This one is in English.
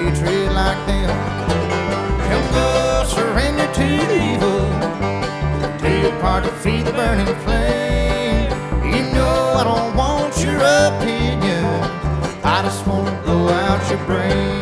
hatred like them. Come go surrender to evil. Take part to feed the burning flame. You know I don't want your opinion. I just want to blow out your brain.